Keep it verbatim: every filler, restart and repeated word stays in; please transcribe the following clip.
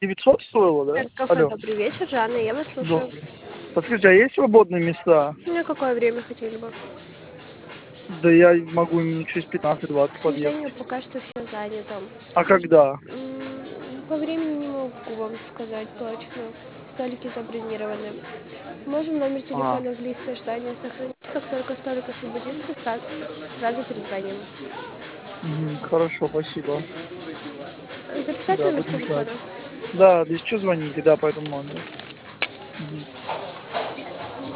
девятьсот стоило, да? Это кафе Алло. «Добрый вечер», Жанна, я вас слушаю. Добрый. Подскажите, а есть свободные места? На какое время хотели бы? Да я могу минут через пятнадцать-двадцать К подъехать. сожалению, пока что все занято. А когда? М, По времени не могу вам сказать точно. Столики забронированы. Можем номер А, телефона в листе ожидания сохранить. Как только столик освободится, сразу, сразу перезвоним. мгм, хорошо, спасибо. Записать Да, номер будем ждать. телефона? Да, да еще звоните, да, по этому номеру. Мгм.